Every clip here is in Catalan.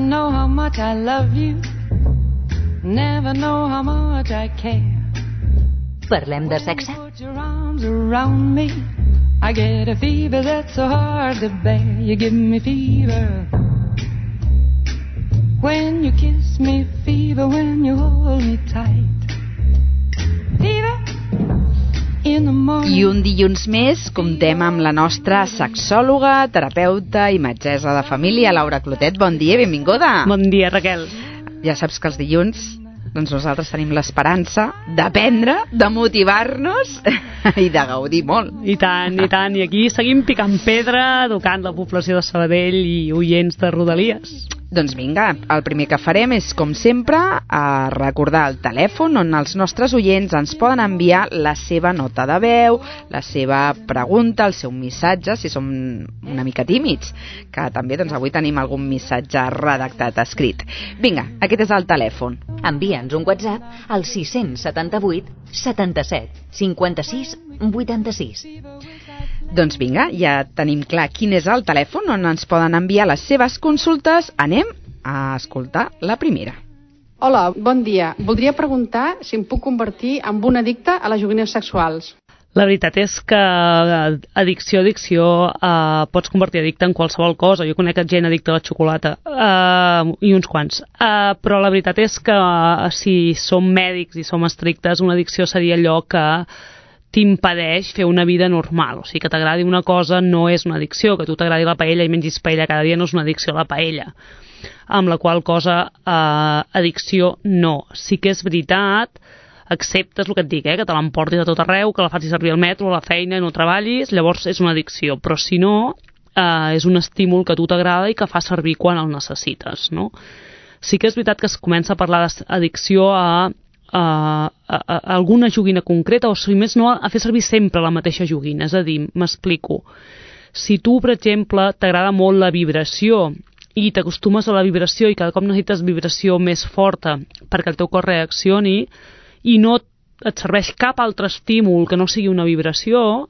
know how much I love you. Never know how much I care. Parlem de sexe? Put your arms around me. I get a fever that's so hard to bear. You give me fever when you kiss me, fever when you hold me tight. Fever in the morning. I un dilluns més comptem amb la nostra sexòloga, terapeuta i metgessa de família, Laura Clotet. Bon dia, benvinguda. Bon dia, Raquel. Ja saps que els dilluns nosaltres tenim l'esperança d'aprendre, de motivar-nos i de gaudir molt. I tant, i tant. I aquí seguim picant pedra, educant la població de Sabadell i oients de Rodalies. Doncs vinga, el primer que farem és, com sempre, recordar el telèfon on els nostres oients ens poden enviar la seva nota de veu, la seva pregunta, el seu missatge, si som una mica tímids, que també doncs, avui tenim algun missatge redactat escrit. Vinga, aquest és el telèfon. Envia'ns un WhatsApp al 678 77 56 86. Doncs vinga, ja tenim clar quin és el telèfon on ens poden enviar les seves consultes. Anem a escoltar la primera. Hola, bon dia. Voldria preguntar si em puc convertir en un addicte a les joguines sexuals. La veritat és que addicció, pots convertir addicte en qualsevol cosa. Jo conec gent addicta a la xocolata, i uns quants. Però la veritat és que si som mèdics i som estrictes, una addicció seria allò que t'impedeix fer una vida normal. O sigui, que t'agradi una cosa no és una addicció, que a tu t'agradi la paella i mengis paella cada dia no és una addicció a la paella. Amb la qual cosa, addicció no. Sí que és veritat, acceptes el que et dic, que te l'emportis a tot arreu, que la facis servir al metro, a la feina, no treballis, llavors és una addicció. Però si no, és un estímul que a tu t'agrada i que fas servir quan el necessites, no? Sí que és veritat que es comença a parlar d'addicció a alguna joguina concreta, o si més no, a fer servir sempre la mateixa joguina. És a dir, m'explico. Si tu, per exemple, t'agrada molt la vibració i t'acostumes a la vibració i cada cop necessites vibració més forta perquè el teu cor reaccioni i no et serveix cap altre estímul que no sigui una vibració,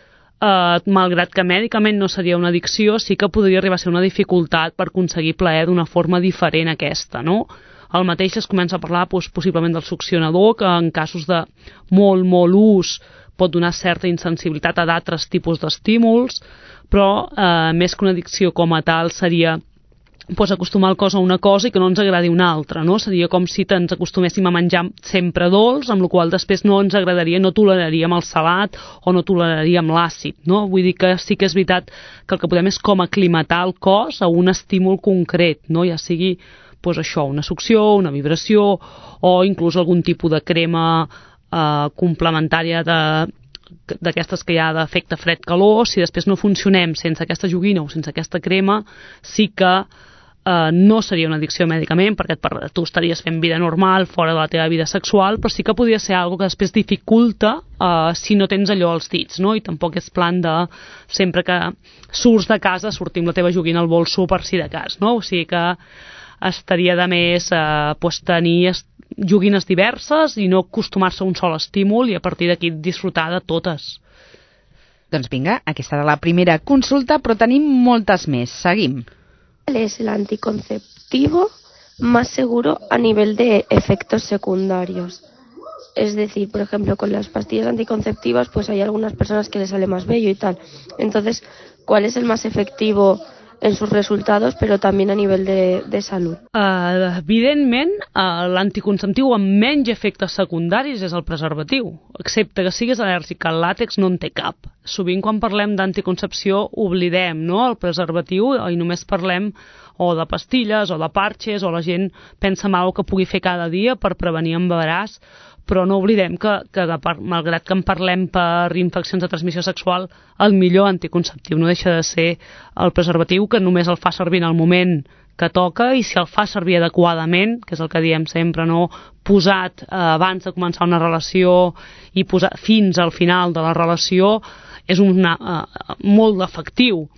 malgrat que mèdicament no seria una addicció, sí que podria arribar a ser una dificultat per aconseguir plaer d'una forma diferent a aquesta, no? El mateix es comença a parlar possiblement del succionador, que en casos de molt ús pot donar certa insensibilitat a d'altres tipus d'estímuls, però més que una addicció com a tal seria acostumar el cos a una cosa i que no ens agradi una altra, no? Seria com si ens acostuméssim a menjar sempre dolç, amb la qual després no ens agradaria, no toleraríem el salat o no toleraríem l'àcid, no? Vull dir que sí que és veritat que el que podem és com aclimatar el cos a un estímul concret, no? Ja sigui això, una succió, una vibració o inclús algun tipus de crema complementària d'aquestes que hi ha d'efecte fred-calor. Si després no funcionem sense aquesta joguina o sense aquesta crema, sí que no seria una addicció mèdicament, perquè tu estaries fent vida normal fora de la teva vida sexual, però sí que podria ser alguna que després dificulta si no tens allò als dits, no? I tampoc és plan de sempre que surts de casa sortir amb la teva joguina al bolso per si de cas, no? O sigui que estaria de més tenir joguines diverses i no acostumar-se a un sol estímul i a partir d'aquí disfrutar de totes. Doncs vinga, aquesta era la primera consulta, però tenim moltes més. Seguim. ¿Cuál es el anticonceptivo más seguro a nivel de efectos secundarios? Es decir, por ejemplo, con las pastillas anticonceptivas, pues hay algunas personas que les sale más vello y tal. Entonces, ¿cuál es el más efectivo en sus resultados, però també a nivell de salut? Evidentment, l'anticonceptiu amb menys efectes secundaris és el preservatiu, excepte que siguis al·lèrgic al làtex no en té cap. Sovint quan parlem d'anticoncepció oblidem, no?, el preservatiu i només parlem o de pastilles o de parxes o la gent pensa en alguna que pugui fer cada dia per prevenir embaràs, però no oblidem que malgrat que en parlem per infeccions de transmissió sexual, el millor anticonceptiu no deixa de ser el preservatiu, que només el fa servir en el moment que toca, i si el fa servir adequadament, que és el que diem sempre, no posat abans de començar una relació i posat fins al final de la relació, és molt efectiu.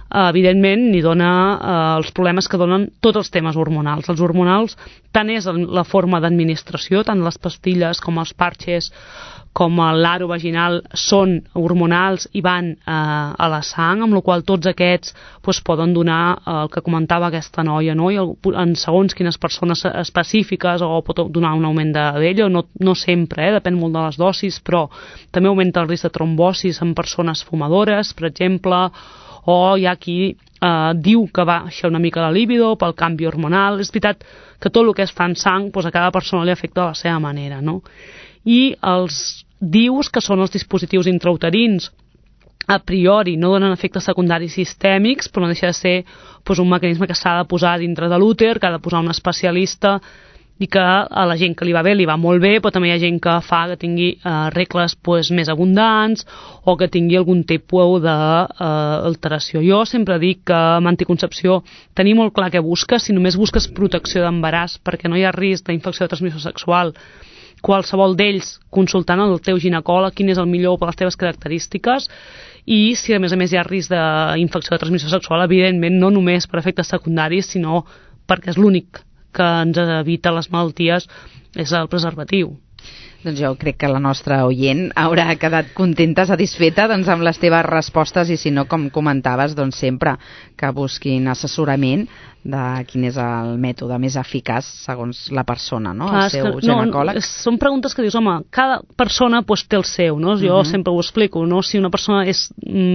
evidentment ni dona els problemes que donen tots els temes hormonals. Els hormonals tant és la forma d'administració, tant les pastilles com els parxes com l'aro vaginal són hormonals i van a la sang, amb la qual tots aquests poden donar el que comentava aquesta noia, no? I en segons quines persones específiques o pot donar un augment de vello, no sempre, depèn molt de les dosis, però també augmenta el risc de trombosis en persones fumadores, per exemple, o hi ha qui diu que baixa una mica la libido pel canvi hormonal. És veritat que tot el que es fa en sang a cada persona li afecta de la seva manera, no? I els DIUs, que són els dispositius intrauterins, a priori no donen efectes secundaris sistèmics, però no deixa de ser un mecanisme que s'ha de posar dintre de l'úter, que ha de posar un especialista, i que a la gent que li va bé, li va molt bé, però també hi ha gent que fa que tingui regles més abundants o que tingui algun tipus d'alteració. Jo sempre dic que amb anticoncepció tenir molt clar què busques. Si només busques protecció d'embaràs perquè no hi ha risc d'infecció de transmissió sexual, qualsevol d'ells consultant el teu ginecòleg quin és el millor per les teves característiques, i si a més hi ha risc d'infecció de transmissió sexual, evidentment no només per efectes secundaris, sinó perquè és l'únic que ens evita les malalties, és el preservatiu. Doncs jo crec que la nostra oient haurà quedat contenta, satisfeta amb les teves respostes, i si no, com comentaves, sempre que busquin assessorament de quin és el mètode més eficaç segons la persona, no? El seu ginecòleg. Són preguntes que dius, home, cada persona té el seu, no? Jo sempre ho explico, no? Si una persona és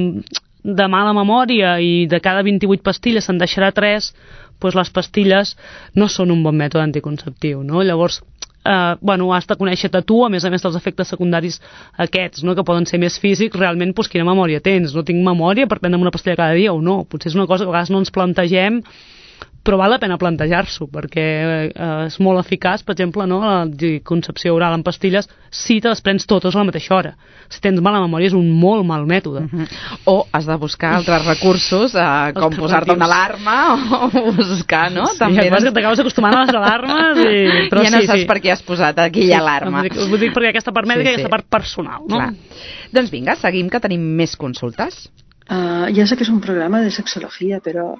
de mala memòria i de cada 28 pastilles se'n deixarà 3, les pastilles no són un bon mètode anticonceptiu, no? Llavors, has de conèixer-te tu, a més dels efectes secundaris aquests, no? Que poden ser més físics, realment quina memòria tens? No tinc memòria per prendre'm una pastilla cada dia o no? Potser és una cosa que a vegades no ens plantegem, però val la pena plantejar-s'ho, perquè és molt eficaç, per exemple, no? La anticoncepció oral en pastilles, si te les prens totes a la mateixa hora. Si tens mala memòria és un molt mal mètode. O has de buscar altres recursos, com posar-te una alarma o buscar, no? Sí, també que t'acabes acostumant a les alarmes i ja no saps per què has posat aquella alarma. Ho dic perquè aquesta part mèdica i aquesta part personal, no? Clar. Doncs vinga, seguim, que tenim més consultes. Ya sé que es un programa de sexología, pero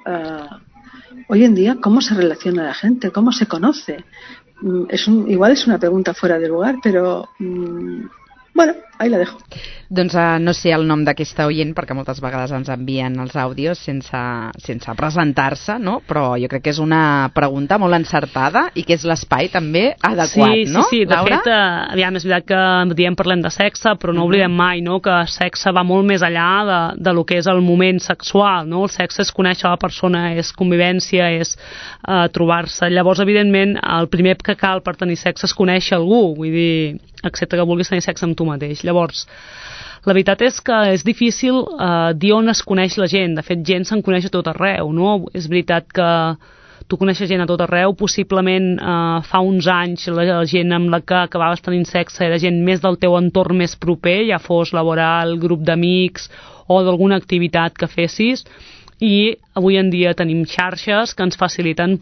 hoy en día, ¿cómo se relaciona la gente? ¿Cómo se conoce? Igual es una pregunta fuera de lugar, pero bueno, ahí la dejo. Doncs no sé el nom d'aquesta oient, perquè moltes vegades ens envien els àudios sense presentar-se, no? Però jo crec que és una pregunta molt encertada i que és l'espai també adequat, no? Sí, de fet, aviam, és veritat que parlem de sexe, però no oblidem mai, no?, que sexe va molt més enllà de lo que és el moment sexual, no? El sexe és conèixer la persona, és convivència, és trobar-se. Llavors, evidentment, el primer que cal per tenir sexe és conèixer algú, vull dir, excepte que vulguis tenir sexe amb tu mateix. Llavors, la veritat és que és difícil dir on es coneix la gent. De fet, gent se'n coneix a tot arreu, no? És veritat que tu coneixes gent a tot arreu. Possiblement fa uns anys la gent amb la que acabaves tenint sexe era gent més del teu entorn més proper, ja fos laboral, grup d'amics o d'alguna activitat que fessis. I avui en dia tenim xarxes que ens faciliten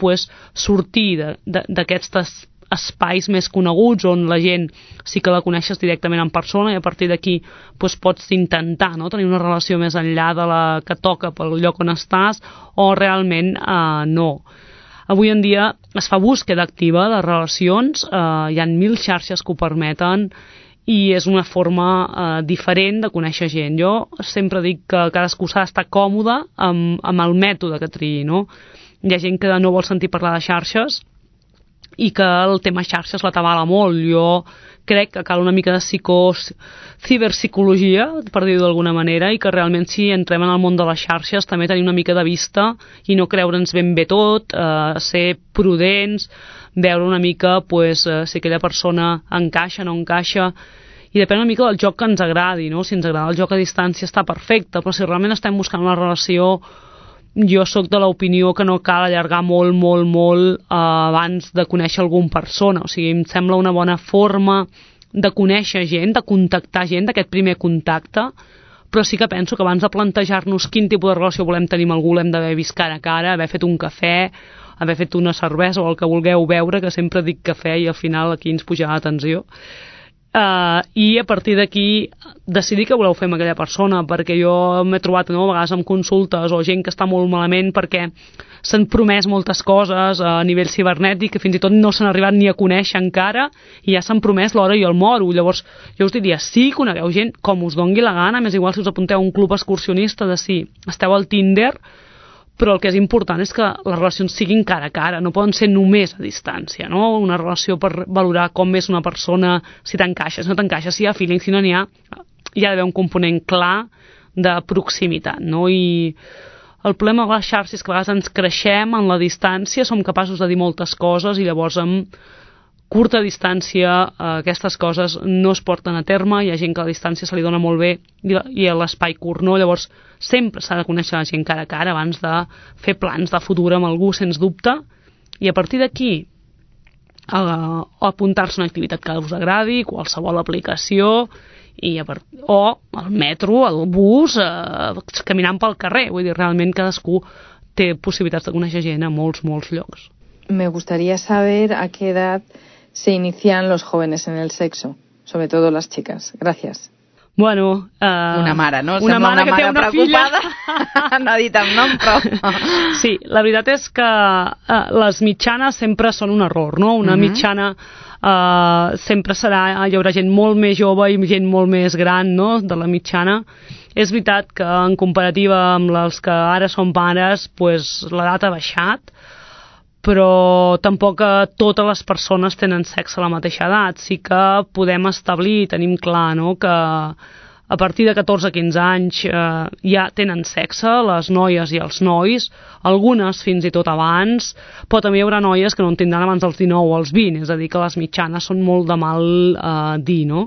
sortir d'aquests espais més coneguts on la gent sí que la coneixes directament en persona, i a partir d'aquí pots intentar, no?, tenir una relació més enllà de la que toca pel lloc on estàs, o realment no. Avui en dia es fa búsqueda activa de relacions, hi ha 1000 xarxes que ho permeten, i és una forma diferent de conèixer gent. Jo sempre dic que cadascú s'ha d'estar còmode amb el mètode que triï, no? Hi ha gent que no vol sentir parlar de xarxes i que el tema xarxes l'atabala molt. Jo crec que cal una mica de ciberpsicologia, per dir-ho d'alguna manera, i que realment si entrem en el món de les xarxes també tenir una mica de vista i no creure'ns ben bé tot, ser prudents, veure una mica si aquella persona encaixa, no encaixa, i depèn una mica del joc que ens agradi, no? Si ens agrada el joc a distància està perfecte, però si realment estem buscant una relació, jo sóc de l'opinió que no cal allargar molt abans de conèixer alguna persona. O sigui, em sembla una bona forma de conèixer gent, de contactar gent, d'aquest primer contacte, però sí que penso que abans de plantejar-nos quin tipus de relació volem tenir amb algú l'hem d'haver vist cara a cara, haver fet un cafè, haver fet una cervesa o el que vulgueu beure, que sempre dic cafè i al final aquí ens puja la tensió. I a partir d'aquí decidir què voleu fer amb aquella persona, perquè jo m'he trobat a vegades amb consultes o gent que està molt malament perquè s'han promès moltes coses a nivell cibernètic que fins i tot no s'han arribat ni a conèixer encara i ja s'han promès l'hora i el moro. Llavors jo us diria, sí, conegueu gent com us dongui la gana, m'és igual si us apunteu a un club excursionista de si esteu al Tinder, però el que és important és que les relacions siguin cara a cara, no poden ser només a distància, no? Una relació per valorar com és una persona, si t'encaixes, no t'encaixes, si hi ha feeling, si no n'hi ha, hi ha d'haver un component clar de proximitat, no? I el problema de les xarxes és que a vegades ens creixem en la distància, som capaços de dir moltes coses i llavors amb curta distància aquestes coses no es porten a terme, hi ha gent que a la distància se li dona molt bé i a l'espai curt no, llavors sempre s'ha de conèixer la gent cara a cara abans de fer plans de futur amb algú, sens dubte, i a partir d'aquí apuntar-se a una activitat que us agradi, qualsevol aplicació, o el metro, el bus, caminant pel carrer, vull dir, realment cadascú té possibilitats de conèixer gent a molts llocs. Me gustaría saber a qué edad se inician los jóvenes en el sexo, sobre todo las chicas. Gracias. Bueno, una mare, no? Una mare que té una preocupada. No ha dit el nom, però... Sí, la veritat és que les mitjanes sempre són un error, no? Una mitjana sempre hi haurà gent molt més jove i gent molt més gran, no?, de la mitjana. És veritat que en comparativa amb els que ara són pares, pues, l'edat ha baixat, però tampoc totes les persones tenen sexe a la mateixa edat. Sí que podem establir, tenim clar, no?, que a partir de 14-15 anys ja tenen sexe, les noies i els nois, algunes fins i tot abans, però també hi haurà noies que no en tindran abans dels 19 o els 20, és a dir, que les mitjanes són molt de mal dir, no?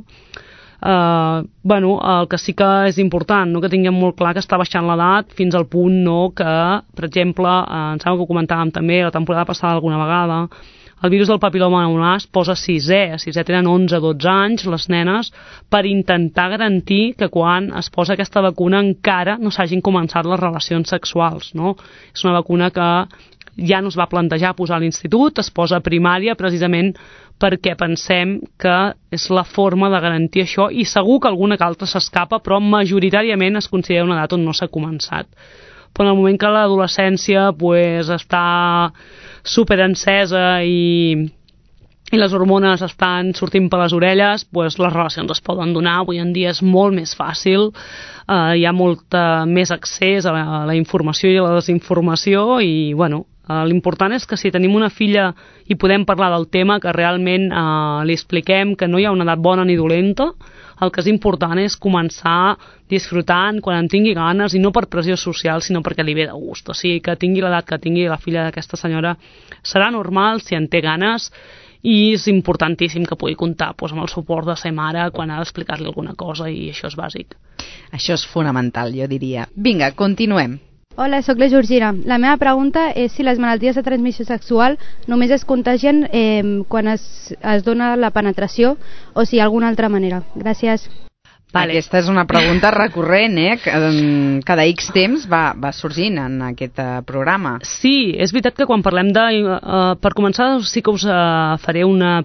El que sí que és important, no?, que tinguem molt clar que està baixant l'edat fins al punt, no?, que, per exemple, em sembla que ho comentàvem també la temporada passada alguna vegada, el virus del papiloma nas posa a sisè tenen 11-12 anys les nenes, per intentar garantir que quan es posa aquesta vacuna encara no s'hagin començat les relacions sexuals, no? És una vacuna que ja no es va plantejar posar a l'institut, es posa a primària precisament perquè pensem que és la forma de garantir això, i segur que alguna que altra s'escapa, però majoritàriament es considera una edat on no s'ha començat. Però en el moment que l'adolescència pues, està superencesa i les hormones estan sortint per les orelles, pues, les relacions es poden donar. Avui en dia és molt més fàcil, hi ha molt més accés a la informació i a la desinformació i, bueno, l'important és que si tenim una filla i podem parlar del tema, que realment li expliquem que no hi ha una edat bona ni dolenta. El que és important és començar disfrutant quan en tingui ganes, i no per pressió social, sinó perquè li ve de gust. O sigui, que tingui l'edat que tingui la filla d'aquesta senyora serà normal si en té ganes, i és importantíssim que pugui comptar amb el suport de ser mare quan ha d'explicar-li alguna cosa, i això és bàsic. Això és fonamental, jo diria. Vinga, continuem. Hola, sóc la Georgina. La meva pregunta és si les malalties de transmissió sexual només es contagien quan es dona la penetració o si hi ha alguna altra manera. Gràcies. Vale. Aquesta és una pregunta recurrent, que cada X temps va sorgint en aquest programa. Sí, és veritat que quan parlem de... per començar, sí que us faré una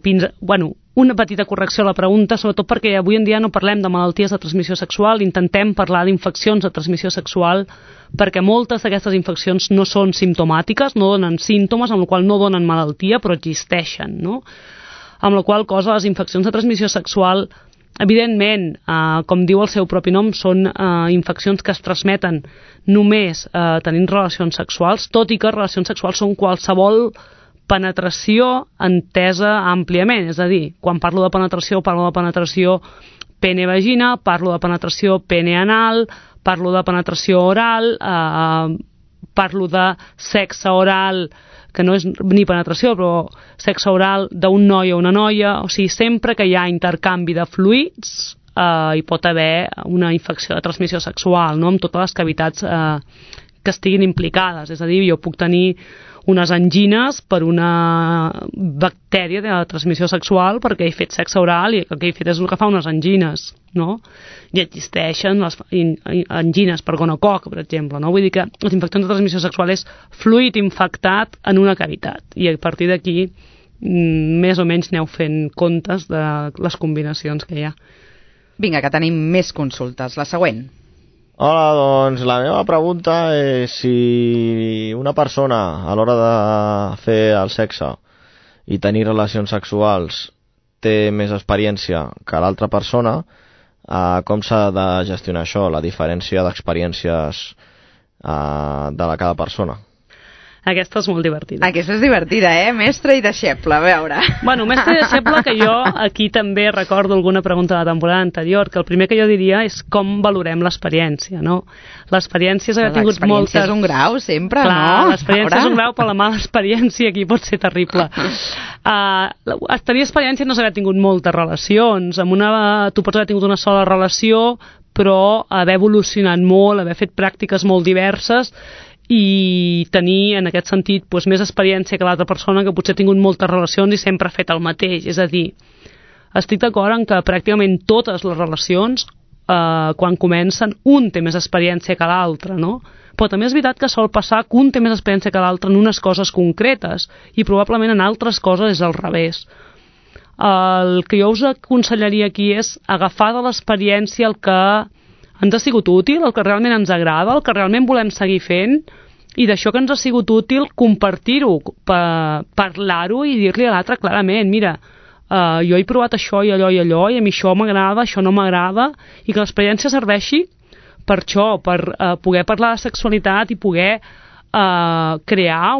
petita correcció a la pregunta, sobretot perquè avui en dia no parlem de malalties de transmissió sexual, intentem parlar d'infeccions de transmissió sexual, perquè moltes d'aquestes infeccions no són simptomàtiques, no donen símptomes, amb la qual no donen malaltia, però existeixen, no? Amb la qual cosa les infeccions de transmissió sexual, evidentment, com diu el seu propi nom, són infeccions que es transmeten només tenint relacions sexuals, tot i que relacions sexuals són qualsevol penetració entesa àmpliament, és a dir, quan parlo de penetració pene-vagina, parlo de penetració pene-anal, parlo de penetració oral, parlo de sexe oral, que no és ni penetració, però sexe oral d'un noi o una noia, o sigui, sempre que hi ha intercanvi de fluids hi pot haver una infecció de transmissió sexual, no?, amb totes les cavitats que estiguin implicades, és a dir, jo puc tenir unes angines per una bactèria de transmissió sexual perquè he fet sexe oral i el que he fet és agafar unes angines, no? I existeixen les angines per gonococ, per exemple, no? Vull dir que les infeccions de transmissió sexual és fluid infectat en una cavitat, i a partir d'aquí més o menys aneu fent comptes de les combinacions que hi ha. Vinga, que tenim més consultes. La següent. Hola, doncs la meva pregunta és si una persona a l'hora de fer el sexe i tenir relacions sexuals té més experiència que l'altra persona, com s'ha de gestionar això, la diferència d'experiències de cada persona? Aquesta és molt divertida. Aquesta és divertida, mestre i deixeble, a veure. Bueno, mestre i deixeble, que jo aquí també recordo alguna pregunta de la temporada anterior, que el primer que jo diria és com valorem l'experiència, no? L'experiència és haver tingut moltes... L'experiència és un grau, sempre, clar, no? L'experiència és un grau, però la mala experiència aquí pot ser terrible. Tenir experiència no és haver tingut moltes relacions. Tu pots haver tingut una sola relació, però haver evolucionat molt, haver fet pràctiques molt diverses i tenir, en aquest sentit, més experiència que l'altra persona que potser ha tingut moltes relacions i sempre ha fet el mateix. És a dir, estic d'acord en que pràcticament totes les relacions, quan comencen, un té més experiència que l'altre, no? Però també és veritat que sol passar que un té més experiència que l'altre en unes coses concretes i probablement en altres coses és al revés. El que jo us aconsellaria aquí és agafar de l'experiència el que ens ha sigut útil, el que realment ens agrada, el que realment volem seguir fent, i d'això que ens ha sigut útil compartir-ho, parlar-ho i dir-li a l'altre clarament, mira, jo he provat això i allò i allò, i a mi això m'agrada, això no m'agrada, i que l'experiència serveixi per això, per poder parlar de sexualitat i poder crear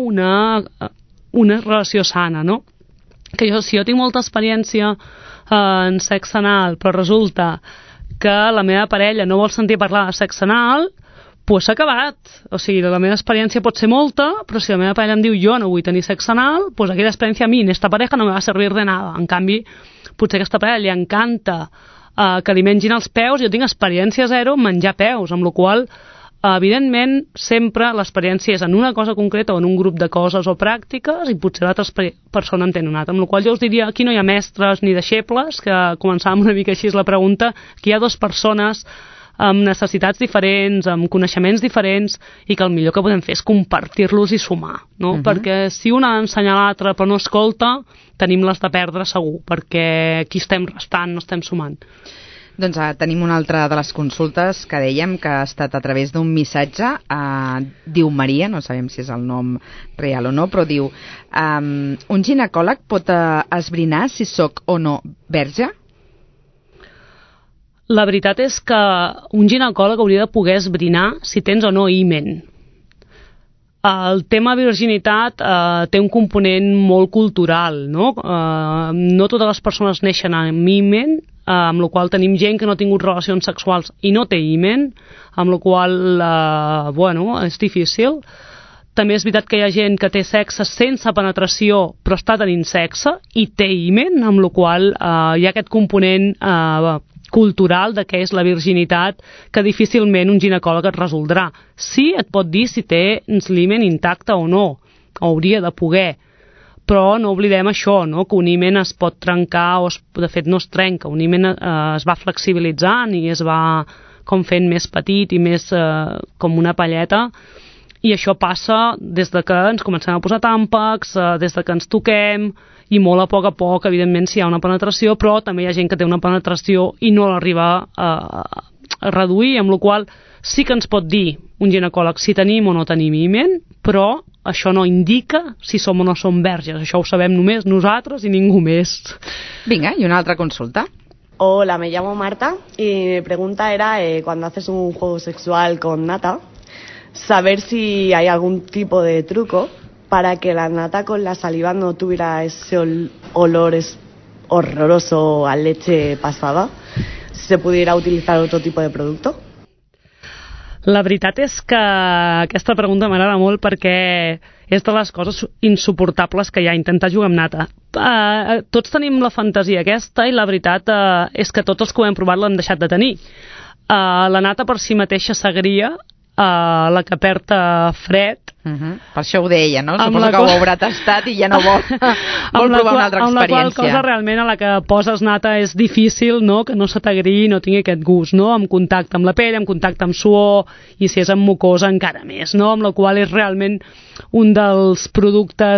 una relació sana, no? Que si jo tinc molta experiència en sexe anal, però resulta que la meva parella no vol sentir parlar de sexe anal, doncs s'ha acabat. O sigui, la meva experiència pot ser molta, però si la meva parella em diu jo no vull tenir sexe anal, doncs aquella experiència a mi, en esta pareja no me va servir de nada. En canvi, potser a aquesta parella li encanta que li mengin els peus, jo tinc experiència zero en menjar peus, amb la qual evidentment sempre l'experiència és en una cosa concreta o en un grup de coses o pràctiques i potser l'altra persona en té una altra, amb la qual jo us diria aquí no hi ha mestres ni deixebles, que començàvem una mica així la pregunta, que hi ha dues persones amb necessitats diferents, amb coneixements diferents i que el millor que podem fer és compartir-los i sumar, no? Perquè si un ha d'ensenyar l'altre però no escolta, tenim les de perdre segur, perquè aquí estem restant, no estem sumant. Doncs tenim una altra de les consultes que dèiem que ha estat a través d'un missatge, diu Maria, no sabem si és el nom real o no, però diu un ginecòleg pot esbrinar si sóc o no verge? La veritat és que un ginecòleg hauria de poder esbrinar si tens o no himen. El tema virginitat té un component molt cultural, no? No totes les persones neixen amb himen, amb la qual tenim gent que no ha tingut relacions sexuals i no té himen, amb la qual, és difícil. També és veritat que hi ha gent que té sexe sense penetració però està tenint sexe i té himen, amb la qual hi ha aquest component cultural de què és la virginitat que difícilment un ginecòleg et resoldrà. Sí, et pot dir si té l'himen intacte o no, hauria de poder, però no oblidem això, no? Que un himen es pot trencar o de fet no es trenca, un himen es va flexibilitzant i es va com fent més petit i més com una palleta, i això passa des de que ens comencem a posar tàmpacs, des de que ens toquem, i molt a poc, evidentment, si hi ha una penetració, però també hi ha gent que té una penetració i no l'arriba a reduir, amb la qual sí que ens pot dir un ginecòleg si tenim o no tenim himen, però això no indica si som o no som verges. Això ho sabem només nosaltres i ningú més. Vinga, i una altra consulta. Hola, me llamo Marta y mi pregunta era, cuando haces un juego sexual con nata, saber si hay algún tipo de truco para que la nata con la saliva no tuviera ese olor horroroso a leche pasada, si se pudiera utilizar otro tipo de producto. La veritat és que aquesta pregunta m'agrada molt perquè és de les coses insuportables que hi ha, intentar jugar amb nata. Tots tenim la fantasia aquesta i la veritat és que tots els que ho hem provat l'han deixat de tenir. La nata per si mateixa s'agria, la que perd fred. Per això ho deia, no? Suposo que ho haurà tastat i ja no vol provar una altra experiència. Amb la qual cosa realment a la que poses nata és difícil, no? Que no se t'agriï, no tingui aquest gust, no? En contacte amb la pell, en contacte amb suor, i si és amb mucosa encara més, no? Amb la qual és realment un dels productes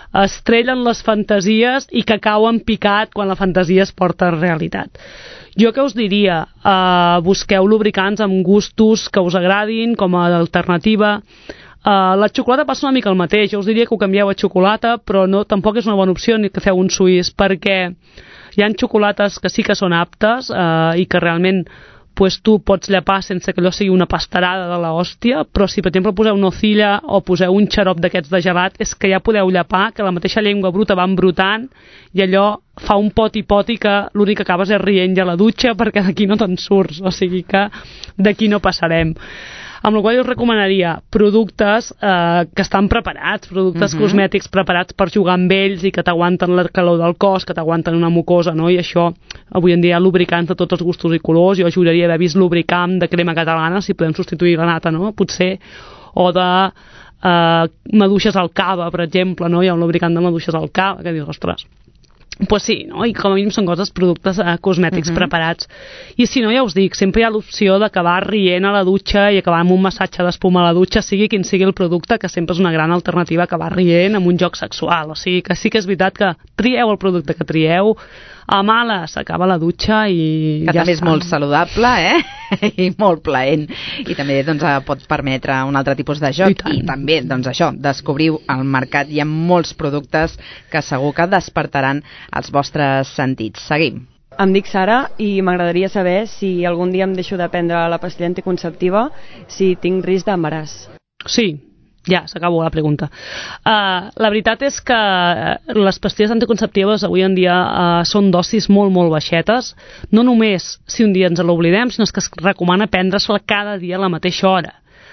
estrellen les fantasies i que cauen picat quan la fantasia es porta a realitat. Jo què us diria? Busqueu lubricants amb gustos que us agradin com a alternativa. La xocolata passa una mica el mateix. Jo us diria que ho canvieu a xocolata, però no, tampoc és una bona opció ni que feu un suís, perquè hi ha xocolates que sí que són aptes i que realment pues, tu pots llepar sense que allò sigui una pastarada de l'hòstia, però si per exemple poseu nocilla o poseu un xarop d'aquests de gelat, és que ja podeu llepar, que la mateixa llengua bruta va embrutant i allò fa un poti-poti que l'únic que acabes és rient ja a la dutxa perquè d'aquí no te'n surts, o sigui que d'aquí no passarem. Amb la qual cosa us recomanaria productes que estan preparats, productes cosmètics preparats per jugar amb ells i que t'aguanten la calor del cos, que t'aguanten una mucosa, no? I això, avui en dia hi ha lubricants de tots els gustos i colors. Jo juraria haver vist lubricant de crema catalana, si podem substituir la nata, no? Potser, o de maduixes al cava, per exemple, no? Hi ha un lubricant de maduixes al cava, que dius, ostres, pues sí, no? I com a mínim són coses, productes cosmètics preparats. I si no, ja us dic, sempre hi ha l'opció d'acabar rient a la dutxa i acabar amb un massatge d'espuma a la dutxa, sigui quin sigui el producte, que sempre és una gran alternativa acabar rient amb un joc sexual. O sigui que sí que és veritat que trieu el producte que trieu, a mala s'acaba la dutxa i que ja també és molt saludable, i molt plaent, i també doncs, pot permetre un altre tipus de joc i també, doncs això, descobriu el mercat. Hi ha molts productes que segur que despertaran els vostres sentits. Seguim. Em dic Sara i m'agradaria saber si algun dia em deixo de prendre la pastilla anticonceptiva, si tinc risc d'embaràs. Sí. Ja, s'acabó la pregunta. La veritat és que les pastilles anticonceptives avui en dia són dosis molt, molt baixetes. No només si un dia ens l'oblidem, sinó que es recomana prendre-se-la cada dia a la mateixa hora.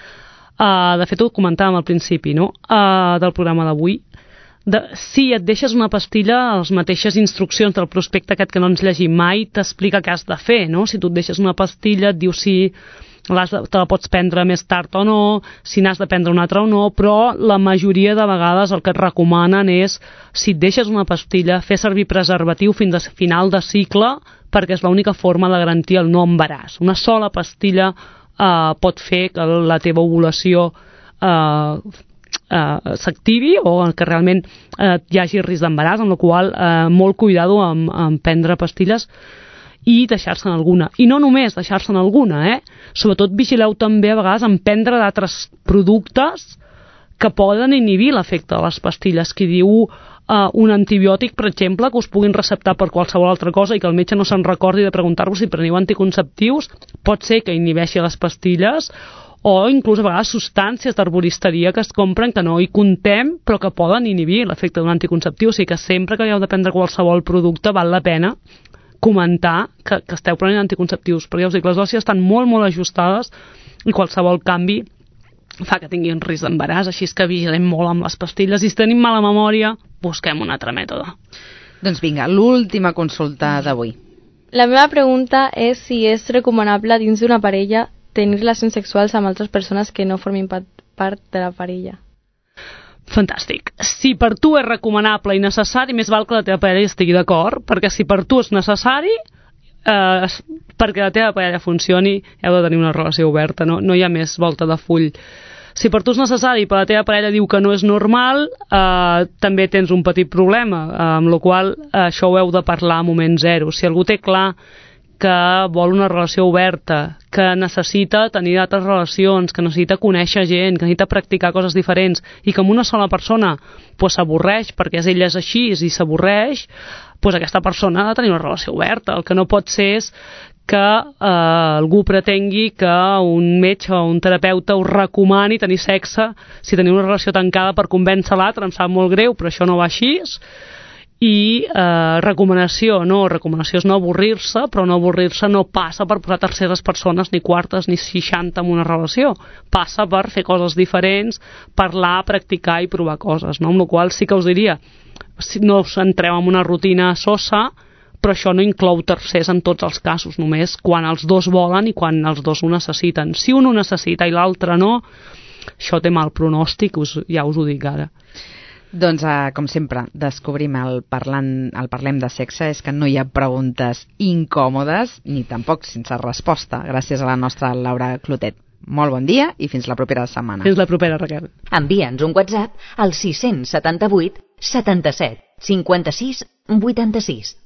De fet, ho comentàvem al principi, no? Del programa d'avui. Si et deixes una pastilla, les mateixes instruccions del prospecte aquest que no ens llegim mai t'explica què has de fer, no? Si tu et deixes una pastilla et diu si te la pots prendre més tard o no, si n'has de prendre una altra o no, però la majoria de vegades el que et recomanen és, si et deixes una pastilla, fer servir preservatiu fins a final de cicle, perquè és l'única forma de garantir el no embaràs. Una sola pastilla pot fer que la teva ovulació s'activi o que realment hi hagi risc d'embaràs, amb la qual molt cuidado amb prendre pastilles i deixar-se'n alguna. I no només deixar-se'n alguna, sobretot vigileu també a vegades en prendre d'altres productes que poden inhibir l'efecte de les pastilles. Qui diu un antibiòtic, per exemple, que us puguin receptar per qualsevol altra cosa i que el metge no se'n recordi de preguntar-vos si preniu anticonceptius, pot ser que inhibeixi les pastilles, o inclús a vegades substàncies d'herboristeria que es compren que no hi contem però que poden inhibir l'efecte d'un anticonceptiu. O sigui que sempre que heu de prendre qualsevol producte val la pena comentar que esteu prenent anticonceptius, perquè ja us dic, les dosis estan molt, molt ajustades i qualsevol canvi fa que tinguin risc d'embaràs, així és que vigilem molt amb les pastilles i si tenim mala memòria, busquem un altre mètode. Doncs vinga, l'última consulta d'avui. La meva pregunta és si és recomanable dins d'una parella tenir relacions sexuals amb altres persones que no formin part de la parella. Fantàstic. Si per tu és recomanable i necessari, més val que la teva parella estigui d'acord, perquè si per tu és necessari, perquè la teva parella funcioni, heu de tenir una relació oberta, no hi ha més volta de full. Si per tu és necessari però la teva parella diu que no és normal, també tens un petit problema, amb la qual això ho heu de parlar a moment zero. Si algú té clar que vol una relació oberta, que necessita tenir altres relacions, que necessita conèixer gent, que necessita practicar coses diferents i que amb una sola persona s'avorreix perquè ella és així i s'avorreix, aquesta persona ha de tenir una relació oberta. El que no pot ser és que algú pretengui que un metge o un terapeuta us recomani tenir sexe si teniu una relació tancada per convèncer l'altre. Em sap molt greu, però això no va així. I recomanació és no avorrir-se, però no avorrir-se no passa per posar terceres persones, ni quartes, ni 60 en una relació. Passa per fer coses diferents, parlar, practicar i provar coses, no? Amb la qual sí que us diria, no us entreu en una rutina sosa, però això no inclou tercers en tots els casos, només quan els dos volen i quan els dos ho necessiten. Si un ho necessita i l'altre no, això té mal pronòstic, ja us ho dic ara. Doncs, com sempre, descobrim el Parlem de Sexe, és que no hi ha preguntes incòmodes ni tampoc sense resposta, gràcies a la nostra Laura Clotet. Molt bon dia i fins la propera setmana. Fins la propera, Raquel. Envia'ns un WhatsApp al 678 77 56 86.